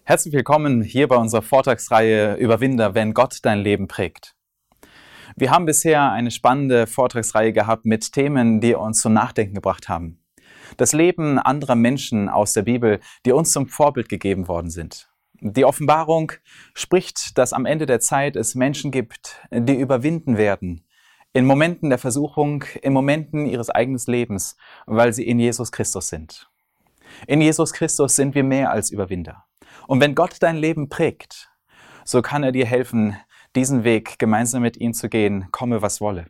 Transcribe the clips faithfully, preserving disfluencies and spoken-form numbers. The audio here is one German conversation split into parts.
Herzlich willkommen hier bei unserer Vortragsreihe Überwinder, wenn Gott dein Leben prägt. Wir haben bisher eine spannende Vortragsreihe gehabt mit Themen, die uns zum Nachdenken gebracht haben. Das Leben anderer Menschen aus der Bibel, die uns zum Vorbild gegeben worden sind. Die Offenbarung spricht, dass am Ende der Zeit es Menschen gibt, die überwinden werden, in Momenten der Versuchung, in Momenten ihres eigenen Lebens, weil sie in Jesus Christus sind. In Jesus Christus sind wir mehr als Überwinder. Und wenn Gott dein Leben prägt, so kann er dir helfen, diesen Weg gemeinsam mit ihm zu gehen, komme was wolle.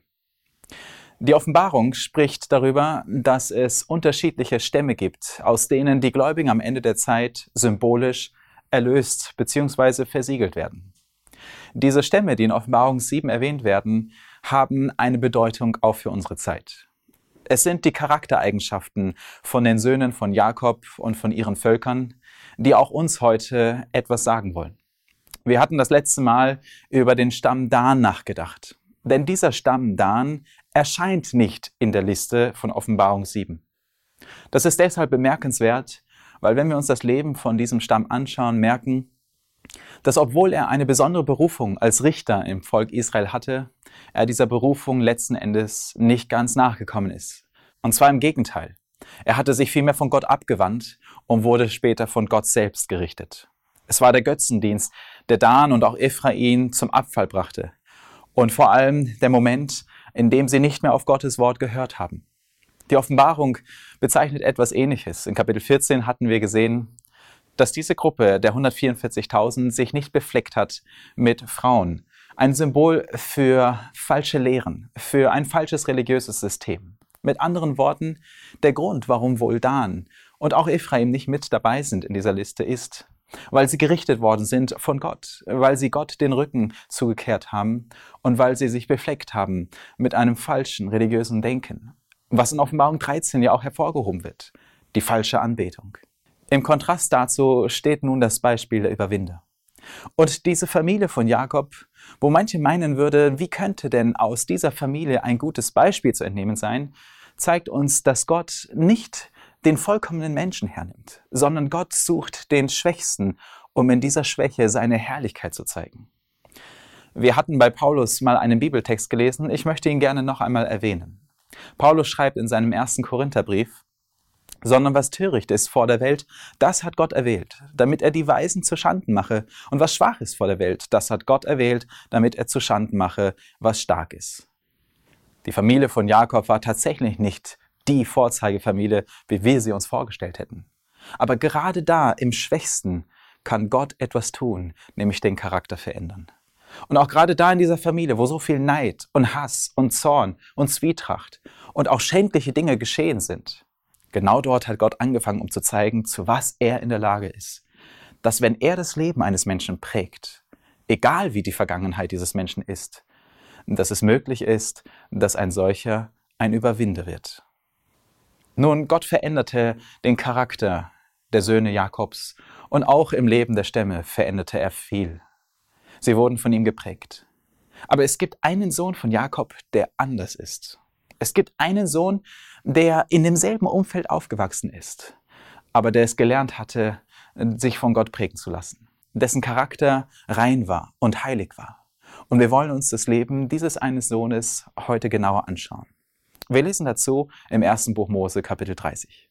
Die Offenbarung spricht darüber, dass es unterschiedliche Stämme gibt, aus denen die Gläubigen am Ende der Zeit symbolisch erlöst bzw. versiegelt werden. Diese Stämme, die in Offenbarung sieben erwähnt werden, haben eine Bedeutung auch für unsere Zeit. Es sind die Charaktereigenschaften von den Söhnen von Jakob und von ihren Völkern, die auch uns heute etwas sagen wollen. Wir hatten das letzte Mal über den Stamm Dan nachgedacht. Denn dieser Stamm Dan erscheint nicht in der Liste von Offenbarung sieben. Das ist deshalb bemerkenswert, weil wenn wir uns das Leben von diesem Stamm anschauen, merken, dass obwohl er eine besondere Berufung als Richter im Volk Israel hatte, er dieser Berufung letzten Endes nicht ganz nachgekommen ist. Und zwar im Gegenteil. Er hatte sich vielmehr von Gott abgewandt und wurde später von Gott selbst gerichtet. Es war der Götzendienst, der Dan und auch Ephraim zum Abfall brachte. Und vor allem der Moment, in dem sie nicht mehr auf Gottes Wort gehört haben. Die Offenbarung bezeichnet etwas Ähnliches. In Kapitel vierzehn hatten wir gesehen, dass diese Gruppe der hundertvierundvierzigtausend sich nicht befleckt hat mit Frauen. Ein Symbol für falsche Lehren, für ein falsches religiöses System. Mit anderen Worten, der Grund, warum wohl Dan und auch Ephraim nicht mit dabei sind in dieser Liste, ist, weil sie gerichtet worden sind von Gott, weil sie Gott den Rücken zugekehrt haben und weil sie sich befleckt haben mit einem falschen religiösen Denken. Was in Offenbarung dreizehn ja auch hervorgehoben wird, die falsche Anbetung. Im Kontrast dazu steht nun das Beispiel der Überwinder. Und diese Familie von Jakob, wo manche meinen würden, wie könnte denn aus dieser Familie ein gutes Beispiel zu entnehmen sein, zeigt uns, dass Gott nicht den vollkommenen Menschen hernimmt, sondern Gott sucht den Schwächsten, um in dieser Schwäche seine Herrlichkeit zu zeigen. Wir hatten bei Paulus mal einen Bibeltext gelesen, ich möchte ihn gerne noch einmal erwähnen. Paulus schreibt in seinem ersten Korintherbrief, sondern was töricht ist vor der Welt, das hat Gott erwählt, damit er die Weisen zu Schanden mache. Und was schwach ist vor der Welt, das hat Gott erwählt, damit er zu Schanden mache, was stark ist. Die Familie von Jakob war tatsächlich nicht die Vorzeigefamilie, wie wir sie uns vorgestellt hätten. Aber gerade da, im Schwächsten, kann Gott etwas tun, nämlich den Charakter verändern. Und auch gerade da in dieser Familie, wo so viel Neid und Hass und Zorn und Zwietracht und auch schändliche Dinge geschehen sind, genau dort hat Gott angefangen, um zu zeigen, zu was er in der Lage ist. Dass wenn er das Leben eines Menschen prägt, egal wie die Vergangenheit dieses Menschen ist, dass es möglich ist, dass ein solcher ein Überwinder wird. Nun, Gott veränderte den Charakter der Söhne Jakobs und auch im Leben der Stämme veränderte er viel. Sie wurden von ihm geprägt. Aber es gibt einen Sohn von Jakob, der anders ist. Es gibt einen Sohn, der in demselben Umfeld aufgewachsen ist, aber der es gelernt hatte, sich von Gott prägen zu lassen, dessen Charakter rein war und heilig war. Und wir wollen uns das Leben dieses eines Sohnes heute genauer anschauen. Wir lesen dazu im ersten Buch Mose, Kapitel dreißig.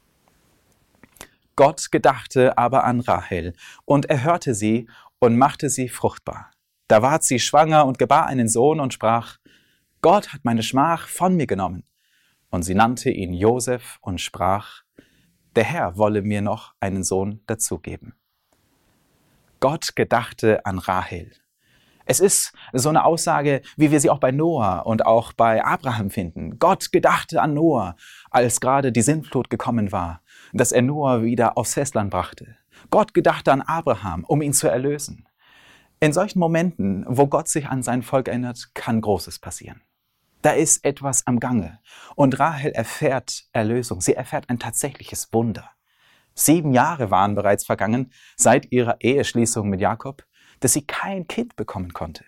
Gott gedachte aber an Rahel und erhörte sie und machte sie fruchtbar. Da ward sie schwanger und gebar einen Sohn und sprach, Gott hat meine Schmach von mir genommen. Und sie nannte ihn Josef und sprach, der Herr wolle mir noch einen Sohn dazugeben. Gott gedachte an Rahel. Es ist so eine Aussage, wie wir sie auch bei Noah und auch bei Abraham finden. Gott gedachte an Noah, als gerade die Sintflut gekommen war, dass er Noah wieder aufs Festland brachte. Gott gedachte an Abraham, um ihn zu erlösen. In solchen Momenten, wo Gott sich an sein Volk erinnert, kann Großes passieren. Da ist etwas am Gange und Rahel erfährt Erlösung. Sie erfährt ein tatsächliches Wunder. Sieben Jahre waren bereits vergangen seit ihrer Eheschließung mit Jakob, dass sie kein Kind bekommen konnte.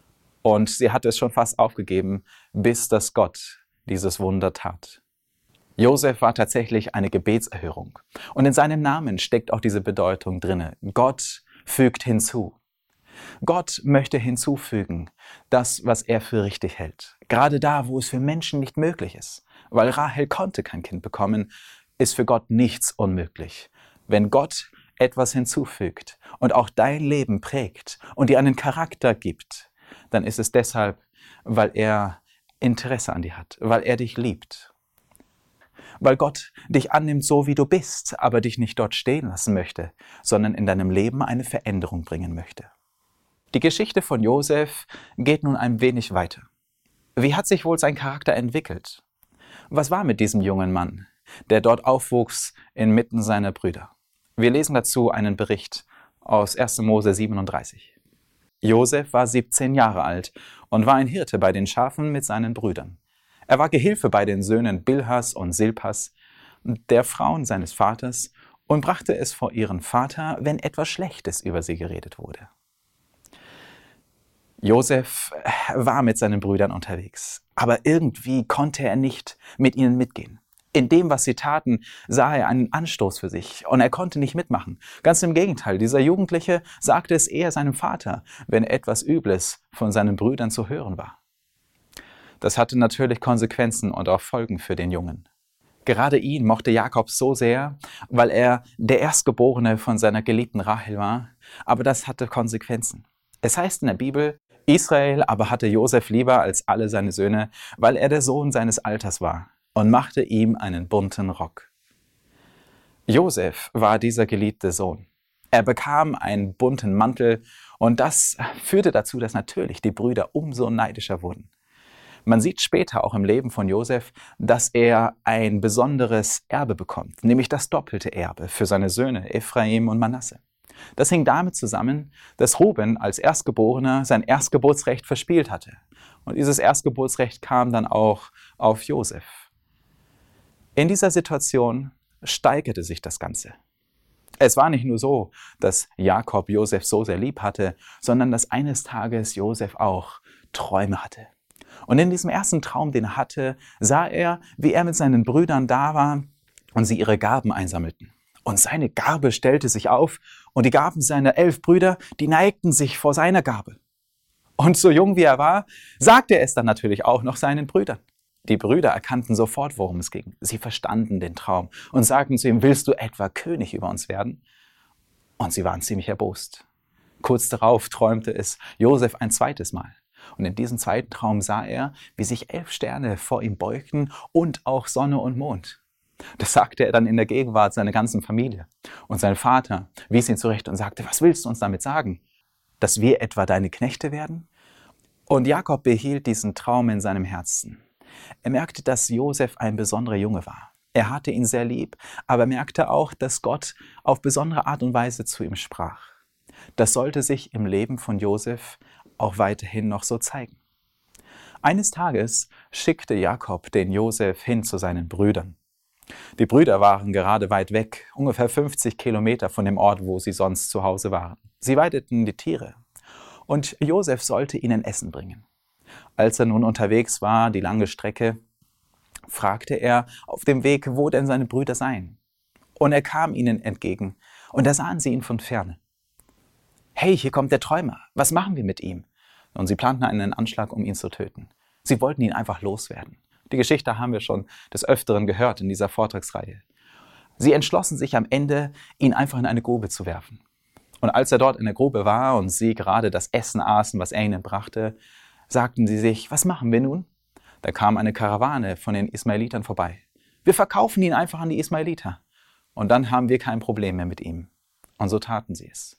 Und sie hatte es schon fast aufgegeben, bis dass Gott dieses Wunder tat. Josef war tatsächlich eine Gebetserhörung. Und in seinem Namen steckt auch diese Bedeutung drinne. Gott fügt hinzu. Gott möchte hinzufügen, das, was er für richtig hält. Gerade da, wo es für Menschen nicht möglich ist. Weil Rahel konnte kein Kind bekommen, ist für Gott nichts unmöglich. Wenn Gott etwas hinzufügt und auch dein Leben prägt und dir einen Charakter gibt, dann ist es deshalb, weil er Interesse an dir hat, weil er dich liebt. Weil Gott dich annimmt, so wie du bist, aber dich nicht dort stehen lassen möchte, sondern in deinem Leben eine Veränderung bringen möchte. Die Geschichte von Josef geht nun ein wenig weiter. Wie hat sich wohl sein Charakter entwickelt? Was war mit diesem jungen Mann, der dort aufwuchs inmitten seiner Brüder? Wir lesen dazu einen Bericht aus erster Mose siebenunddreißig. Josef war siebzehn Jahre alt und war ein Hirte bei den Schafen mit seinen Brüdern. Er war Gehilfe bei den Söhnen Bilhas und Silpas, der Frauen seines Vaters, und brachte es vor ihren Vater, wenn etwas Schlechtes über sie geredet wurde. Josef war mit seinen Brüdern unterwegs, aber irgendwie konnte er nicht mit ihnen mitgehen. In dem, was sie taten, sah er einen Anstoß für sich und er konnte nicht mitmachen. Ganz im Gegenteil, dieser Jugendliche sagte es eher seinem Vater, wenn etwas Übles von seinen Brüdern zu hören war. Das hatte natürlich Konsequenzen und auch Folgen für den Jungen. Gerade ihn mochte Jakob so sehr, weil er der Erstgeborene von seiner geliebten Rahel war, aber das hatte Konsequenzen. Es heißt in der Bibel, Israel aber hatte Josef lieber als alle seine Söhne, weil er der Sohn seines Alters war, und machte ihm einen bunten Rock. Josef war dieser geliebte Sohn. Er bekam einen bunten Mantel und das führte dazu, dass natürlich die Brüder umso neidischer wurden. Man sieht später auch im Leben von Josef, dass er ein besonderes Erbe bekommt, nämlich das doppelte Erbe für seine Söhne Ephraim und Manasse. Das hing damit zusammen, dass Ruben als Erstgeborener sein Erstgeburtsrecht verspielt hatte. Und dieses Erstgeburtsrecht kam dann auch auf Josef. In dieser Situation steigerte sich das Ganze. Es war nicht nur so, dass Jakob Josef so sehr lieb hatte, sondern dass eines Tages Josef auch Träume hatte. Und in diesem ersten Traum, den er hatte, sah er, wie er mit seinen Brüdern da war und sie ihre Gaben einsammelten. Und seine Gabe stellte sich auf und die Gaben seiner elf Brüder, die neigten sich vor seiner Gabe. Und so jung wie er war, sagte er es dann natürlich auch noch seinen Brüdern. Die Brüder erkannten sofort, worum es ging. Sie verstanden den Traum und sagten zu ihm, willst du etwa König über uns werden? Und sie waren ziemlich erbost. Kurz darauf träumte es Josef ein zweites Mal. Und in diesem zweiten Traum sah er, wie sich elf Sterne vor ihm beugten und auch Sonne und Mond. Das sagte er dann in der Gegenwart seiner ganzen Familie. Und sein Vater wies ihn zurecht und sagte, was willst du uns damit sagen? Dass wir etwa deine Knechte werden? Und Jakob behielt diesen Traum in seinem Herzen. Er merkte, dass Josef ein besonderer Junge war. Er hatte ihn sehr lieb, aber merkte auch, dass Gott auf besondere Art und Weise zu ihm sprach. Das sollte sich im Leben von Josef auch weiterhin noch so zeigen. Eines Tages schickte Jakob den Josef hin zu seinen Brüdern. Die Brüder waren gerade weit weg, ungefähr fünfzig Kilometer von dem Ort, wo sie sonst zu Hause waren. Sie weideten die Tiere und Josef sollte ihnen Essen bringen. Als er nun unterwegs war, die lange Strecke, fragte er auf dem Weg, wo denn seine Brüder seien. Und er kam ihnen entgegen und da sahen sie ihn von ferne. Hey, hier kommt der Träumer, was machen wir mit ihm? Und sie planten einen Anschlag, um ihn zu töten. Sie wollten ihn einfach loswerden. Die Geschichte haben wir schon des Öfteren gehört in dieser Vortragsreihe. Sie entschlossen sich am Ende, ihn einfach in eine Grube zu werfen. Und als er dort in der Grube war und sie gerade das Essen aßen, was er ihnen brachte, sagten sie sich, was machen wir nun? Da kam eine Karawane von den Ismaelitern vorbei. Wir verkaufen ihn einfach an die Ismaeliter. Und dann haben wir kein Problem mehr mit ihm. Und so taten sie es.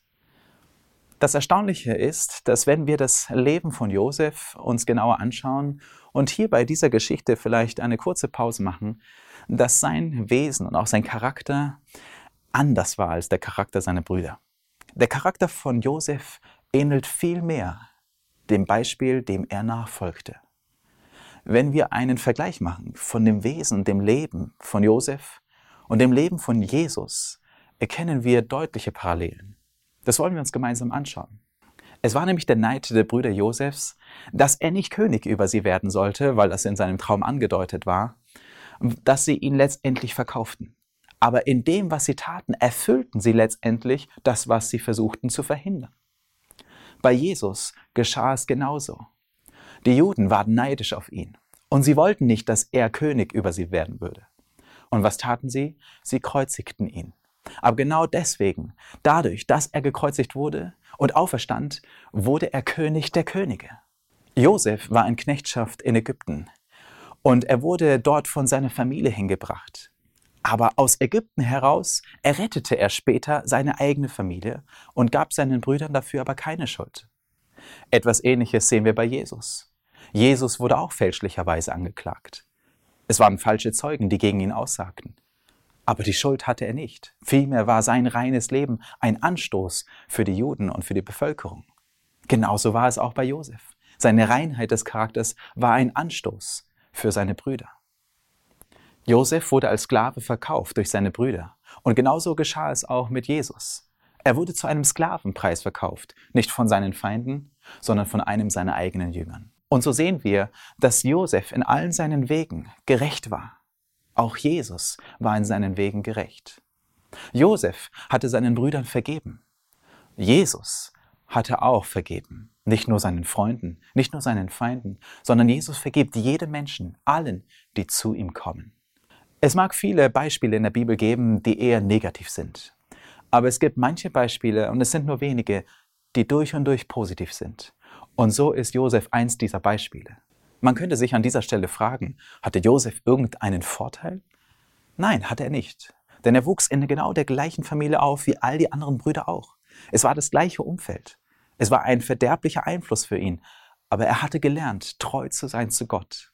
Das Erstaunliche ist, dass wenn wir das Leben von Josef uns genauer anschauen und hier bei dieser Geschichte vielleicht eine kurze Pause machen, dass sein Wesen und auch sein Charakter anders war als der Charakter seiner Brüder. Der Charakter von Josef ähnelt viel mehr dem Beispiel, dem er nachfolgte. Wenn wir einen Vergleich machen von dem Wesen, dem Leben von Josef und dem Leben von Jesus, erkennen wir deutliche Parallelen. Das wollen wir uns gemeinsam anschauen. Es war nämlich der Neid der Brüder Josefs, dass er nicht König über sie werden sollte, weil das in seinem Traum angedeutet war, dass sie ihn letztendlich verkauften. Aber in dem, was sie taten, erfüllten sie letztendlich das, was sie versuchten zu verhindern. Bei Jesus geschah es genauso. Die Juden waren neidisch auf ihn und sie wollten nicht, dass er König über sie werden würde. Und was taten sie? Sie kreuzigten ihn. Aber genau deswegen, dadurch, dass er gekreuzigt wurde und auferstand, wurde er König der Könige. Josef war in Knechtschaft in Ägypten und er wurde dort von seiner Familie hingebracht. Aber aus Ägypten heraus errettete er später seine eigene Familie und gab seinen Brüdern dafür aber keine Schuld. Etwas Ähnliches sehen wir bei Jesus. Jesus wurde auch fälschlicherweise angeklagt. Es waren falsche Zeugen, die gegen ihn aussagten. Aber die Schuld hatte er nicht. Vielmehr war sein reines Leben ein Anstoß für die Juden und für die Bevölkerung. Genauso war es auch bei Josef. Seine Reinheit des Charakters war ein Anstoß für seine Brüder. Josef wurde als Sklave verkauft durch seine Brüder. Und genauso geschah es auch mit Jesus. Er wurde zu einem Sklavenpreis verkauft, nicht von seinen Feinden, sondern von einem seiner eigenen Jüngern. Und so sehen wir, dass Josef in allen seinen Wegen gerecht war. Auch Jesus war in seinen Wegen gerecht. Josef hatte seinen Brüdern vergeben. Jesus hatte auch vergeben. Nicht nur seinen Freunden, nicht nur seinen Feinden, sondern Jesus vergibt jedem Menschen, allen, die zu ihm kommen. Es mag viele Beispiele in der Bibel geben, die eher negativ sind. Aber es gibt manche Beispiele, und es sind nur wenige, die durch und durch positiv sind. Und so ist Josef eins dieser Beispiele. Man könnte sich an dieser Stelle fragen, hatte Josef irgendeinen Vorteil? Nein, hatte er nicht. Denn er wuchs in genau der gleichen Familie auf wie all die anderen Brüder auch. Es war das gleiche Umfeld. Es war ein verderblicher Einfluss für ihn. Aber er hatte gelernt, treu zu sein zu Gott.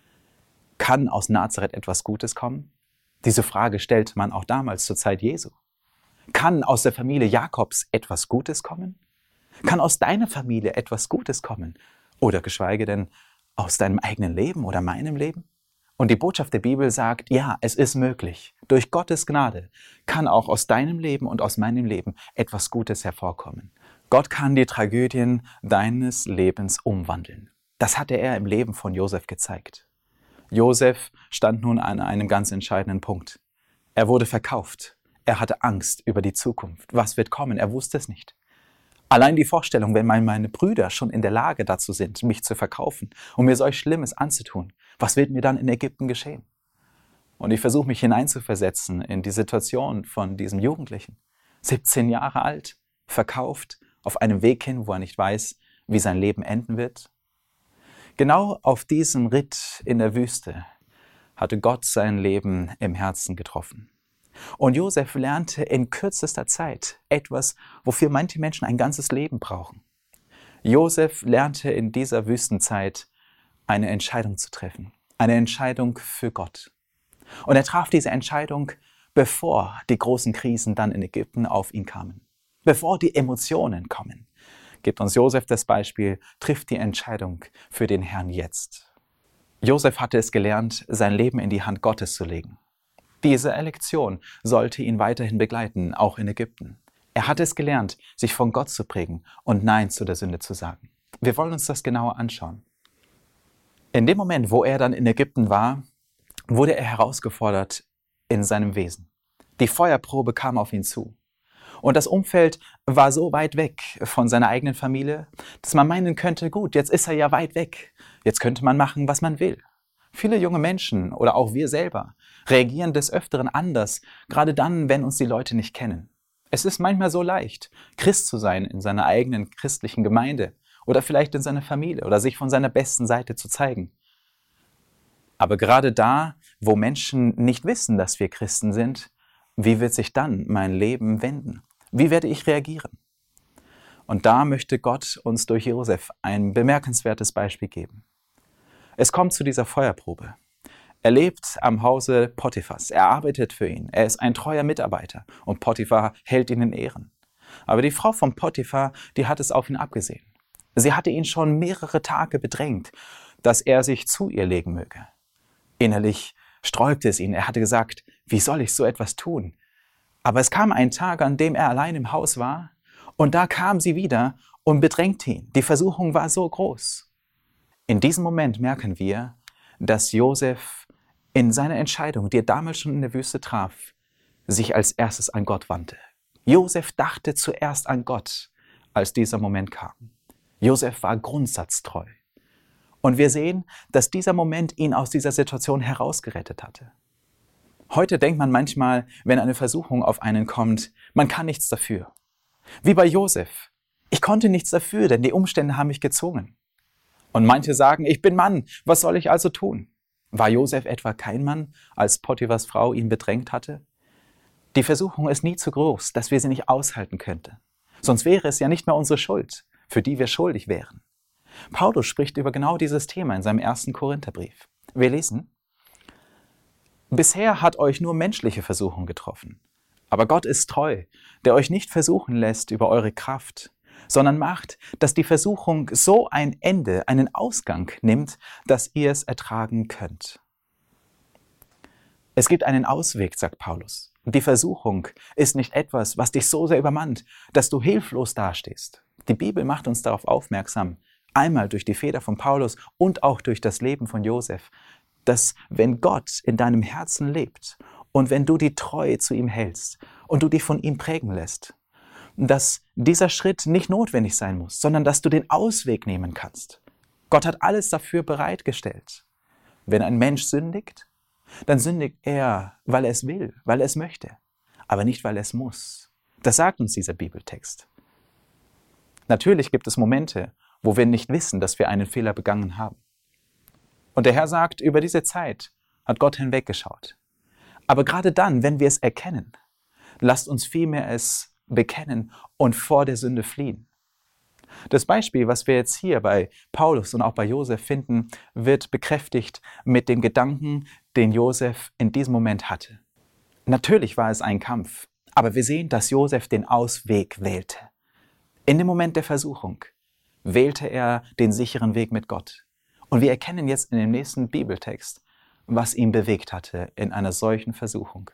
Kann aus Nazareth etwas Gutes kommen? Diese Frage stellte man auch damals zur Zeit Jesu. Kann aus der Familie Jakobs etwas Gutes kommen? Kann aus deiner Familie etwas Gutes kommen? Oder geschweige denn aus deinem eigenen Leben oder meinem Leben? Und die Botschaft der Bibel sagt, ja, es ist möglich. Durch Gottes Gnade kann auch aus deinem Leben und aus meinem Leben etwas Gutes hervorkommen. Gott kann die Tragödien deines Lebens umwandeln. Das hatte er im Leben von Josef gezeigt. Josef stand nun an einem ganz entscheidenden Punkt. Er wurde verkauft. Er hatte Angst über die Zukunft. Was wird kommen? Er wusste es nicht. Allein die Vorstellung, wenn meine Brüder schon in der Lage dazu sind, mich zu verkaufen und mir solch Schlimmes anzutun, was wird mir dann in Ägypten geschehen? Und ich versuche mich hineinzuversetzen in die Situation von diesem Jugendlichen. siebzehn Jahre alt, verkauft, auf einem Weg hin, wo er nicht weiß, wie sein Leben enden wird. Genau auf diesem Ritt in der Wüste hatte Gott sein Leben im Herzen getroffen. Und Josef lernte in kürzester Zeit etwas, wofür manche Menschen ein ganzes Leben brauchen. Josef lernte in dieser Wüstenzeit eine Entscheidung zu treffen, eine Entscheidung für Gott. Und er traf diese Entscheidung, bevor die großen Krisen dann in Ägypten auf ihn kamen. Bevor die Emotionen kommen, gibt uns Josef das Beispiel, trifft die Entscheidung für den Herrn jetzt. Josef hatte es gelernt, sein Leben in die Hand Gottes zu legen. Diese Lektion sollte ihn weiterhin begleiten, auch in Ägypten. Er hatte es gelernt, sich von Gott zu prägen und Nein zu der Sünde zu sagen. Wir wollen uns das genauer anschauen. In dem Moment, wo er dann in Ägypten war, wurde er herausgefordert in seinem Wesen. Die Feuerprobe kam auf ihn zu. Und das Umfeld war so weit weg von seiner eigenen Familie, dass man meinen könnte, gut, jetzt ist er ja weit weg. Jetzt könnte man machen, was man will. Viele junge Menschen oder auch wir selber reagieren des Öfteren anders, gerade dann, wenn uns die Leute nicht kennen. Es ist manchmal so leicht, Christ zu sein in seiner eigenen christlichen Gemeinde oder vielleicht in seiner Familie oder sich von seiner besten Seite zu zeigen. Aber gerade da, wo Menschen nicht wissen, dass wir Christen sind, wie wird sich dann mein Leben wenden? Wie werde ich reagieren? Und da möchte Gott uns durch Josef ein bemerkenswertes Beispiel geben. Es kommt zu dieser Feuerprobe. Er lebt am Hause Potiphas. Er arbeitet für ihn. Er ist ein treuer Mitarbeiter und Potiphar hält ihn in Ehren. Aber die Frau von Potiphar, die hat es auf ihn abgesehen. Sie hatte ihn schon mehrere Tage bedrängt, dass er sich zu ihr legen möge. Innerlich sträubte es ihn. Er hatte gesagt, wie soll ich so etwas tun? Aber es kam ein Tag, an dem er allein im Haus war und da kam sie wieder und bedrängte ihn. Die Versuchung war so groß. In diesem Moment merken wir, dass Josef in seiner Entscheidung, die er damals schon in der Wüste traf, sich als erstes an Gott wandte. Josef dachte zuerst an Gott, als dieser Moment kam. Josef war grundsatztreu. Und wir sehen, dass dieser Moment ihn aus dieser Situation herausgerettet hatte. Heute denkt man manchmal, wenn eine Versuchung auf einen kommt, man kann nichts dafür. Wie bei Josef. Ich konnte nichts dafür, denn die Umstände haben mich gezwungen. Und manche sagen, ich bin Mann, was soll ich also tun? War Josef etwa kein Mann, als Potiphars Frau ihn bedrängt hatte? Die Versuchung ist nie zu groß, dass wir sie nicht aushalten könnten. Sonst wäre es ja nicht mehr unsere Schuld, für die wir schuldig wären. Paulus spricht über genau dieses Thema in seinem ersten Korintherbrief. Wir lesen: Bisher hat euch nur menschliche Versuchung getroffen. Aber Gott ist treu, der euch nicht versuchen lässt über eure Kraft, sondern macht, dass die Versuchung so ein Ende, einen Ausgang nimmt, dass ihr es ertragen könnt. Es gibt einen Ausweg, sagt Paulus. Die Versuchung ist nicht etwas, was dich so sehr übermannt, dass du hilflos dastehst. Die Bibel macht uns darauf aufmerksam, einmal durch die Feder von Paulus und auch durch das Leben von Josef, dass wenn Gott in deinem Herzen lebt und wenn du die Treue zu ihm hältst und du dich von ihm prägen lässt, dass dieser Schritt nicht notwendig sein muss, sondern dass du den Ausweg nehmen kannst. Gott hat alles dafür bereitgestellt. Wenn ein Mensch sündigt, dann sündigt er, weil er es will, weil er es möchte, aber nicht, weil er es muss. Das sagt uns dieser Bibeltext. Natürlich gibt es Momente, wo wir nicht wissen, dass wir einen Fehler begangen haben. Und der Herr sagt, über diese Zeit hat Gott hinweggeschaut. Aber gerade dann, wenn wir es erkennen, lasst uns vielmehr es bekennen und vor der Sünde fliehen. Das Beispiel, was wir jetzt hier bei Paulus und auch bei Josef finden, wird bekräftigt mit dem Gedanken, den Josef in diesem Moment hatte. Natürlich war es ein Kampf, aber wir sehen, dass Josef den Ausweg wählte. In dem Moment der Versuchung wählte er den sicheren Weg mit Gott. Und wir erkennen jetzt in dem nächsten Bibeltext, was ihn bewegt hatte in einer solchen Versuchung.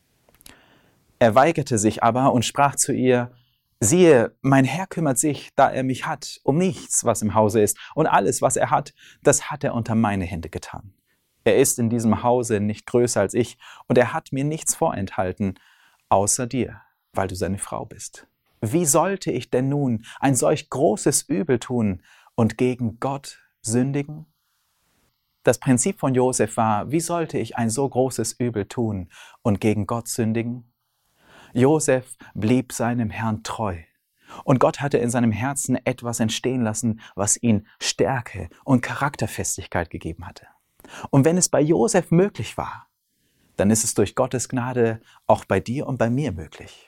Er weigerte sich aber und sprach zu ihr: Siehe, mein Herr kümmert sich, da er mich hat, um nichts, was im Hause ist. Und alles, was er hat, das hat er unter meine Hände getan. Er ist in diesem Hause nicht größer als ich, und er hat mir nichts vorenthalten, außer dir, weil du seine Frau bist. Wie sollte ich denn nun ein solch großes Übel tun und gegen Gott sündigen? Das Prinzip von Josef war: Wie sollte ich ein so großes Übel tun und gegen Gott sündigen? Josef blieb seinem Herrn treu. Und Gott hatte in seinem Herzen etwas entstehen lassen, was ihm Stärke und Charakterfestigkeit gegeben hatte. Und wenn es bei Josef möglich war, dann ist es durch Gottes Gnade auch bei dir und bei mir möglich.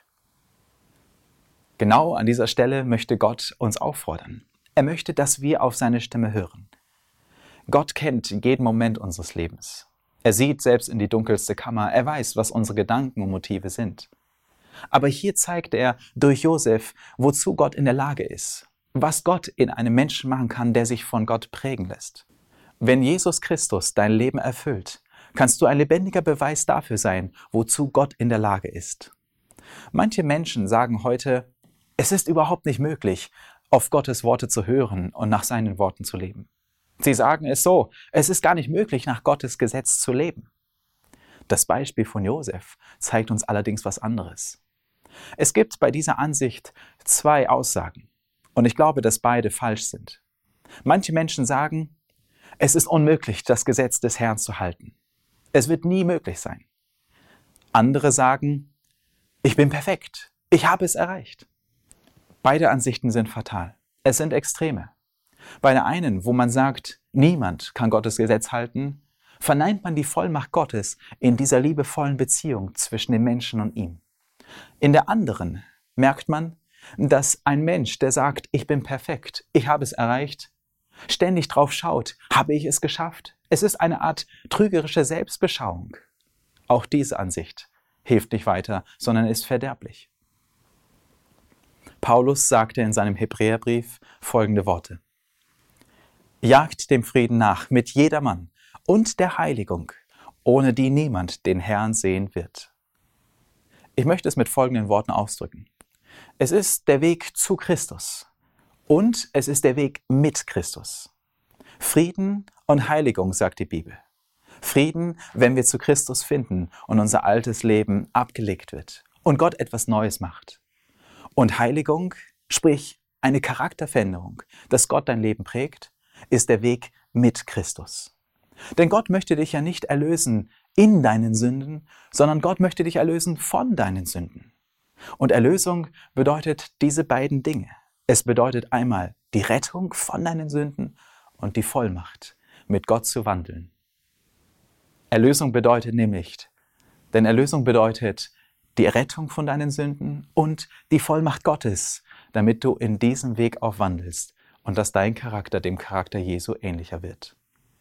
Genau an dieser Stelle möchte Gott uns auffordern. Er möchte, dass wir auf seine Stimme hören. Gott kennt jeden Moment unseres Lebens. Er sieht selbst in die dunkelste Kammer. Er weiß, was unsere Gedanken und Motive sind. Aber hier zeigt er durch Josef, wozu Gott in der Lage ist. Was Gott in einem Menschen machen kann, der sich von Gott prägen lässt. Wenn Jesus Christus dein Leben erfüllt, kannst du ein lebendiger Beweis dafür sein, wozu Gott in der Lage ist. Manche Menschen sagen heute, es ist überhaupt nicht möglich, auf Gottes Worte zu hören und nach seinen Worten zu leben. Sie sagen es so: Es ist gar nicht möglich, nach Gottes Gesetz zu leben. Das Beispiel von Josef zeigt uns allerdings was anderes. Es gibt bei dieser Ansicht zwei Aussagen. Und ich glaube, dass beide falsch sind. Manche Menschen sagen, es ist unmöglich, das Gesetz des Herrn zu halten. Es wird nie möglich sein. Andere sagen, ich bin perfekt. Ich habe es erreicht. Beide Ansichten sind fatal. Es sind Extreme. Bei der einen, wo man sagt, niemand kann Gottes Gesetz halten, verneint man die Vollmacht Gottes in dieser liebevollen Beziehung zwischen dem Menschen und ihm. In der anderen merkt man, dass ein Mensch, der sagt, ich bin perfekt, ich habe es erreicht, ständig drauf schaut, habe ich es geschafft? Es ist eine Art trügerische Selbstbeschauung. Auch diese Ansicht hilft nicht weiter, sondern ist verderblich. Paulus sagte in seinem Hebräerbrief folgende Worte: Jagt dem Frieden nach mit jedermann und der Heiligung, ohne die niemand den Herrn sehen wird. Ich möchte es mit folgenden Worten ausdrücken. Es ist der Weg zu Christus und es ist der Weg mit Christus. Frieden und Heiligung, sagt die Bibel. Frieden, wenn wir zu Christus finden und unser altes Leben abgelegt wird und Gott etwas Neues macht. Und Heiligung, sprich eine Charakterveränderung, dass Gott dein Leben prägt, ist der Weg mit Christus. Denn Gott möchte dich ja nicht erlösen in deinen Sünden, sondern Gott möchte dich erlösen von deinen Sünden. Und Erlösung bedeutet diese beiden Dinge. Es bedeutet einmal die Rettung von deinen Sünden und die Vollmacht, mit Gott zu wandeln. Erlösung bedeutet nämlich, denn Erlösung bedeutet die Rettung von deinen Sünden und die Vollmacht Gottes, damit du in diesem Weg auch wandelst und dass dein Charakter dem Charakter Jesu ähnlicher wird.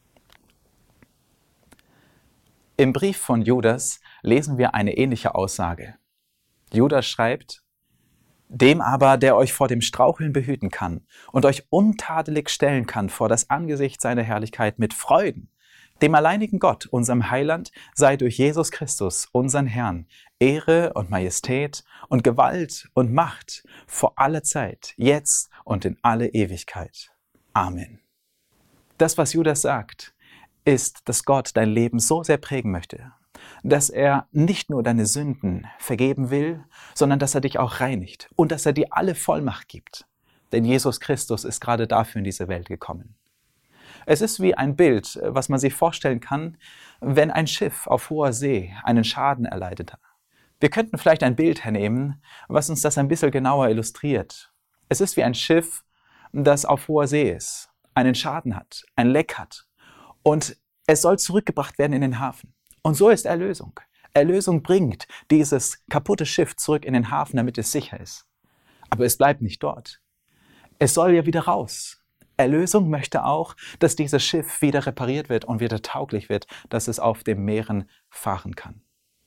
Im Brief von Judas lesen wir eine ähnliche Aussage. Judas schreibt: Dem aber, der euch vor dem Straucheln behüten kann und euch untadelig stellen kann vor das Angesicht seiner Herrlichkeit mit Freuden, dem alleinigen Gott, unserem Heiland, sei durch Jesus Christus, unseren Herrn, Ehre und Majestät und Gewalt und Macht vor aller Zeit, jetzt und in alle Ewigkeit. Amen. Das, was Judas sagt, ist, dass Gott dein Leben so sehr prägen möchte, dass er nicht nur deine Sünden vergeben will, sondern dass er dich auch reinigt und dass er dir alle Vollmacht gibt. Denn Jesus Christus ist gerade dafür in diese Welt gekommen. Es ist wie ein Bild, was man sich vorstellen kann, wenn ein Schiff auf hoher See einen Schaden erleidet hat. Wir könnten vielleicht ein Bild hernehmen, was uns das ein bisschen genauer illustriert. Es ist wie ein Schiff, das auf hoher See ist, einen Schaden hat, ein Leck hat und es soll zurückgebracht werden in den Hafen. Und so ist Erlösung. Erlösung bringt dieses kaputte Schiff zurück in den Hafen, damit es sicher ist. Aber es bleibt nicht dort. Es soll ja wieder raus. Erlösung möchte auch, dass dieses Schiff wieder repariert wird und wieder tauglich wird, dass es auf den Meeren fahren kann.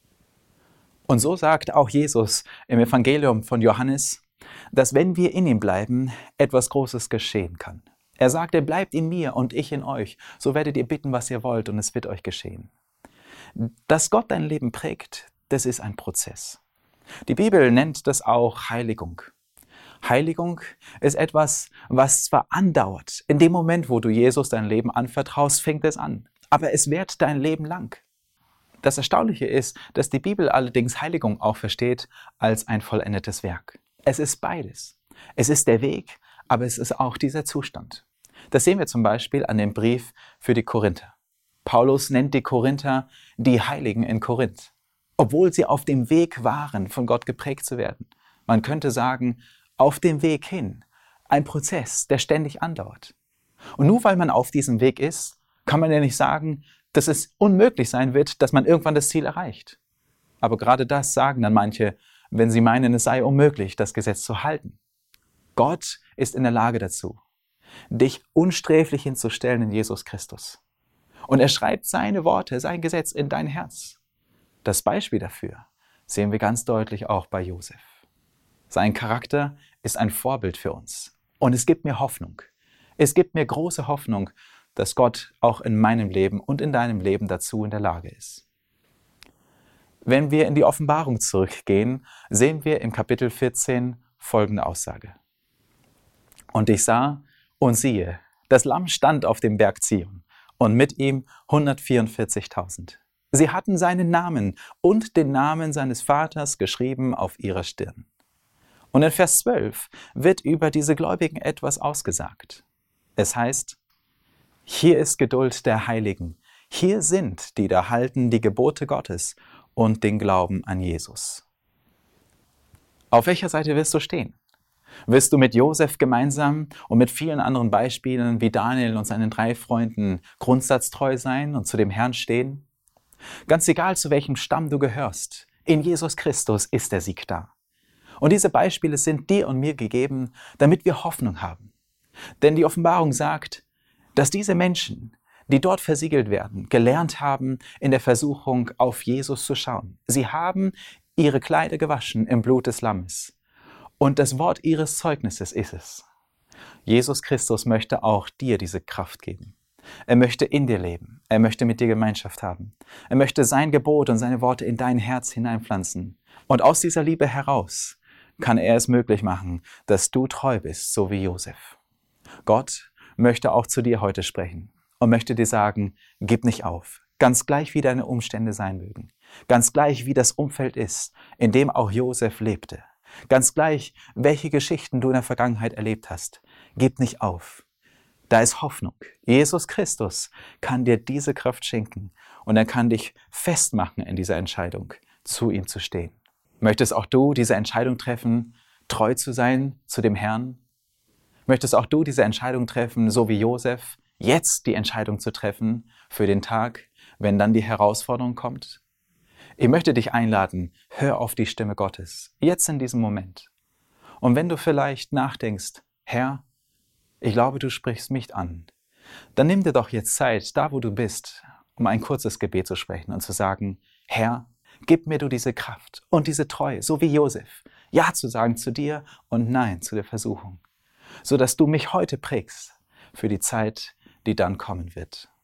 Und so sagt auch Jesus im Evangelium von Johannes, dass wenn wir in ihm bleiben, etwas Großes geschehen kann. Er sagt, er bleibt in mir und ich in euch. So werdet ihr bitten, was ihr wollt und es wird euch geschehen. Dass Gott dein Leben prägt, das ist ein Prozess. Die Bibel nennt das auch Heiligung. Heiligung ist etwas, was zwar andauert. In dem Moment, wo du Jesus dein Leben anvertraust, fängt es an. Aber es währt dein Leben lang. Das Erstaunliche ist, dass die Bibel allerdings Heiligung auch versteht als ein vollendetes Werk. Es ist beides. Es ist der Weg, aber es ist auch dieser Zustand. Das sehen wir zum Beispiel an dem Brief für die Korinther. Paulus nennt die Korinther die Heiligen in Korinth, obwohl sie auf dem Weg waren, von Gott geprägt zu werden. Man könnte sagen, auf dem Weg hin, ein Prozess, der ständig andauert. Und nur weil man auf diesem Weg ist, kann man ja nicht sagen, dass es unmöglich sein wird, dass man irgendwann das Ziel erreicht. Aber gerade das sagen dann manche, wenn sie meinen, es sei unmöglich, das Gesetz zu halten. Gott ist in der Lage dazu, dich unsträflich hinzustellen in Jesus Christus. Und er schreibt seine Worte, sein Gesetz in dein Herz. Das Beispiel dafür sehen wir ganz deutlich auch bei Josef. Sein Charakter ist ein Vorbild für uns. Und es gibt mir Hoffnung. Es gibt mir große Hoffnung, dass Gott auch in meinem Leben und in deinem Leben dazu in der Lage ist. Wenn wir in die Offenbarung zurückgehen, sehen wir im Kapitel vierzehn folgende Aussage. Und ich sah und siehe, das Lamm stand auf dem Berg Zion und mit ihm hundertvierundvierzigtausend. Sie hatten seinen Namen und den Namen seines Vaters geschrieben auf ihrer Stirn. Und in Vers zwölf wird über diese Gläubigen etwas ausgesagt. Es heißt, hier ist Geduld der Heiligen, hier sind die, da halten die Gebote Gottes und den Glauben an Jesus. Auf welcher Seite wirst du stehen? Wirst du mit Josef gemeinsam und mit vielen anderen Beispielen wie Daniel und seinen drei Freunden grundsatztreu sein und zu dem Herrn stehen? Ganz egal, zu welchem Stamm du gehörst, in Jesus Christus ist der Sieg da. Und diese Beispiele sind dir und mir gegeben, damit wir Hoffnung haben. Denn die Offenbarung sagt, dass diese Menschen, die dort versiegelt werden, gelernt haben, in der Versuchung auf Jesus zu schauen. Sie haben ihre Kleider gewaschen im Blut des Lammes. Und das Wort ihres Zeugnisses ist es. Jesus Christus möchte auch dir diese Kraft geben. Er möchte in dir leben. Er möchte mit dir Gemeinschaft haben. Er möchte sein Gebot und seine Worte in dein Herz hineinpflanzen. Und aus dieser Liebe heraus kann er es möglich machen, dass du treu bist, so wie Josef. Gott möchte auch zu dir heute sprechen und möchte dir sagen, gib nicht auf, ganz gleich wie deine Umstände sein mögen, ganz gleich wie das Umfeld ist, in dem auch Josef lebte, ganz gleich welche Geschichten du in der Vergangenheit erlebt hast. Gib nicht auf. Da ist Hoffnung. Jesus Christus kann dir diese Kraft schenken und er kann dich festmachen in dieser Entscheidung, zu ihm zu stehen. Möchtest auch du diese Entscheidung treffen, treu zu sein zu dem Herrn? Möchtest auch du diese Entscheidung treffen, so wie Josef, jetzt die Entscheidung zu treffen für den Tag, wenn dann die Herausforderung kommt? Ich möchte dich einladen, hör auf die Stimme Gottes, jetzt in diesem Moment. Und wenn du vielleicht nachdenkst, Herr, ich glaube, du sprichst mich an, dann nimm dir doch jetzt Zeit, da wo du bist, um ein kurzes Gebet zu sprechen und zu sagen, Herr, gib mir du diese Kraft und diese Treue, so wie Josef, Ja zu sagen zu dir und Nein zu der Versuchung, sodass du mich heute prägst für die Zeit, die dann kommen wird.